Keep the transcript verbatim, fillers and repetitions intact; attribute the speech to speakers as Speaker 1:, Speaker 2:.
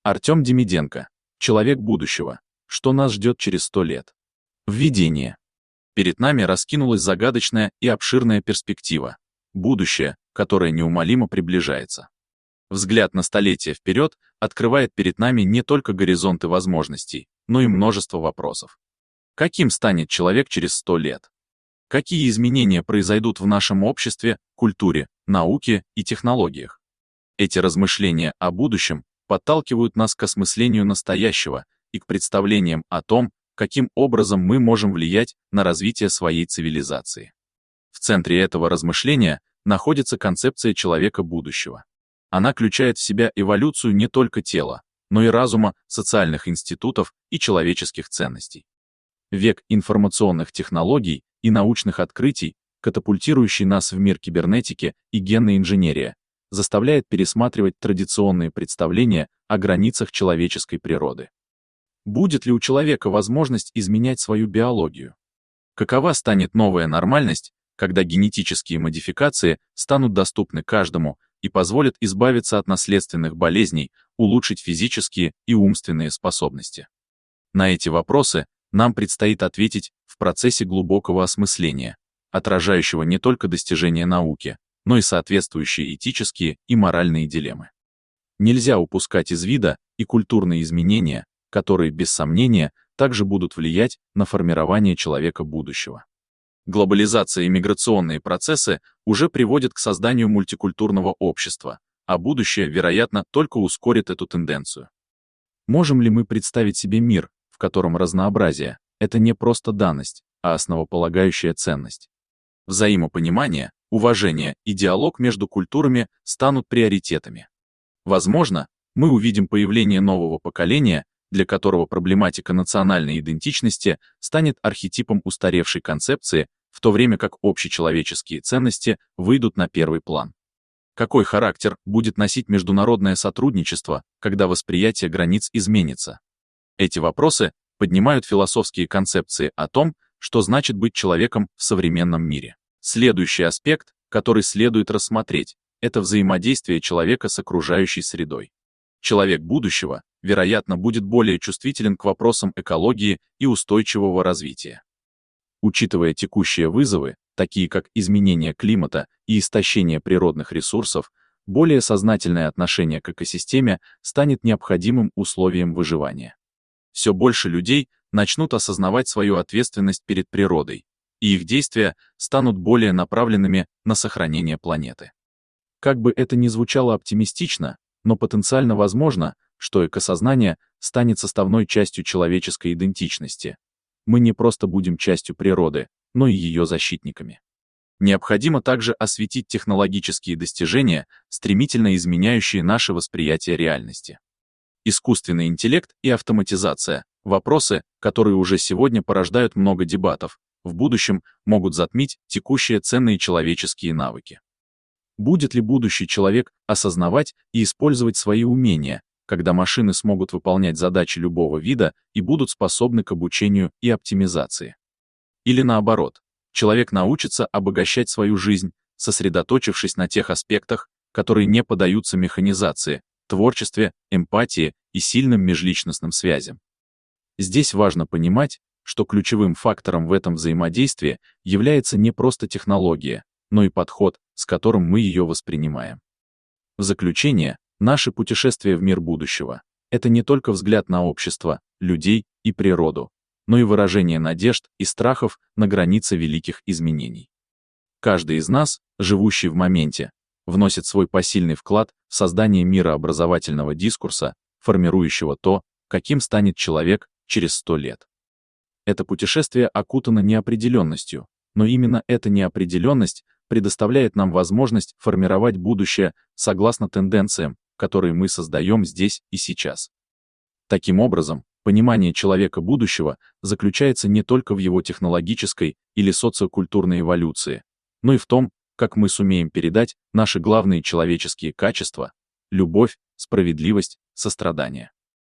Speaker 1: Артем Демиденко. Человек будущего. Что нас ждет через сто лет? Введение. Перед нами раскинулась загадочная и обширная перспектива. Будущее, которое неумолимо приближается. Взгляд на столетия вперед открывает перед нами не только горизонты возможностей, но и множество вопросов. Каким станет человек через сто лет? Какие изменения произойдут в нашем обществе, культуре, науке и технологиях? Эти размышления о будущем подталкивают нас к осмыслению настоящего и к представлениям о том, каким образом мы можем влиять на развитие своей цивилизации. В центре этого размышления находится концепция человека будущего. Она включает в себя эволюцию не только тела, но и разума, социальных институтов и человеческих ценностей. Век информационных технологий и научных открытий, катапультирующий нас в мир кибернетики и генной инженерии, заставляет пересматривать традиционные представления о границах человеческой природы. Будет ли у человека возможность изменять свою биологию? Какова станет новая нормальность, когда генетические модификации станут доступны каждому и позволят избавиться от наследственных болезней, улучшить физические и умственные способности? На эти вопросы нам предстоит ответить в процессе глубокого осмысления, отражающего не только достижения науки, но и соответствующие этические и моральные дилеммы. Нельзя упускать из вида и культурные изменения, которые, без сомнения, также будут влиять на формирование человека будущего. Глобализация и миграционные процессы уже приводят к созданию мультикультурного общества, а будущее, вероятно, только ускорит эту тенденцию. Можем ли мы представить себе мир, в котором разнообразие — это не просто данность, а основополагающая ценность? Взаимопонимание, уважение и диалог между культурами станут приоритетами. Возможно, мы увидим появление нового поколения, для которого проблематика национальной идентичности станет архетипом устаревшей концепции, в то время как общечеловеческие ценности выйдут на первый план. Какой характер будет носить международное сотрудничество, когда восприятие границ изменится? Эти вопросы поднимают философские концепции о том, что значит быть человеком в современном мире. Следующий аспект, который следует рассмотреть, это взаимодействие человека с окружающей средой. Человек будущего, вероятно, будет более чувствителен к вопросам экологии и устойчивого развития. Учитывая текущие вызовы, такие как изменение климата и истощение природных ресурсов, более сознательное отношение к экосистеме станет необходимым условием выживания. Все больше людей начнут осознавать свою ответственность перед природой, и их действия станут более направленными на сохранение планеты. Как бы это ни звучало оптимистично, но потенциально возможно, что экосознание станет составной частью человеческой идентичности. Мы не просто будем частью природы, но и ее защитниками. Необходимо также осветить технологические достижения, стремительно изменяющие наше восприятие реальности. Искусственный интеллект и автоматизация — вопросы, которые уже сегодня порождают много дебатов, в будущем могут затмить текущие ценные человеческие навыки. Будет ли будущий человек осознавать и использовать свои умения, когда машины смогут выполнять задачи любого вида и будут способны к обучению и оптимизации? Или наоборот, человек научится обогащать свою жизнь, сосредоточившись на тех аспектах, которые не поддаются механизации, творчестве, эмпатии и сильным межличностным связям? Здесь важно понимать, что ключевым фактором в этом взаимодействии является не просто технология, но и подход, с которым мы ее воспринимаем. В заключение, наше путешествие в мир будущего — это не только взгляд на общество, людей и природу, но и выражение надежд и страхов на границе великих изменений. Каждый из нас, живущий в моменте, вносит свой посильный вклад в создание мирообразовательного дискурса, формирующего то, каким станет человек через сто лет. Это путешествие окутано неопределенностью, но именно эта неопределенность предоставляет нам возможность формировать будущее согласно тенденциям, которые мы создаем здесь и сейчас. Таким образом, понимание человека будущего заключается не только в его технологической или социокультурной эволюции, но и в том, как мы сумеем передать наши главные человеческие качества — любовь, справедливость, сострадание.